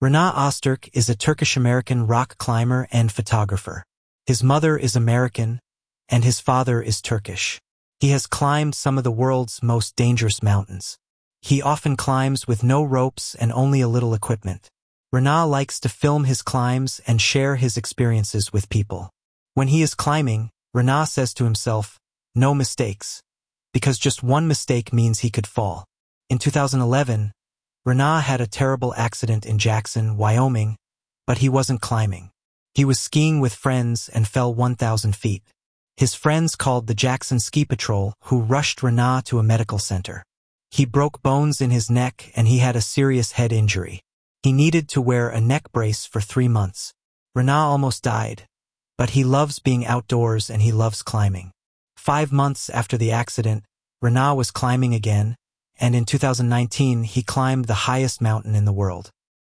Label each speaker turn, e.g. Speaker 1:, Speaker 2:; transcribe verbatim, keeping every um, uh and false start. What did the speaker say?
Speaker 1: Renaat Öztürk is a Turkish-American rock climber and photographer. His mother is American, and his father is Turkish. He has climbed some of the world's most dangerous mountains. He often climbs with no ropes and only a little equipment. Renaat likes to film his climbs and share his experiences with people. When he is climbing, Renaat says to himself, "No mistakes," because just one mistake means he could fall. In two thousand eleven, Renaat had a terrible accident in Jackson, Wyoming, but he wasn't climbing. He was skiing with friends and fell one thousand feet. His friends called the Jackson Ski Patrol, who rushed Renaat to a medical center. He broke bones in his neck and he had a serious head injury. He needed to wear a neck brace for three months. Renaat almost died, but he loves being outdoors and he loves climbing. Five months after the accident, Renaat was climbing again, and in two thousand nineteen he climbed the highest mountain in the world.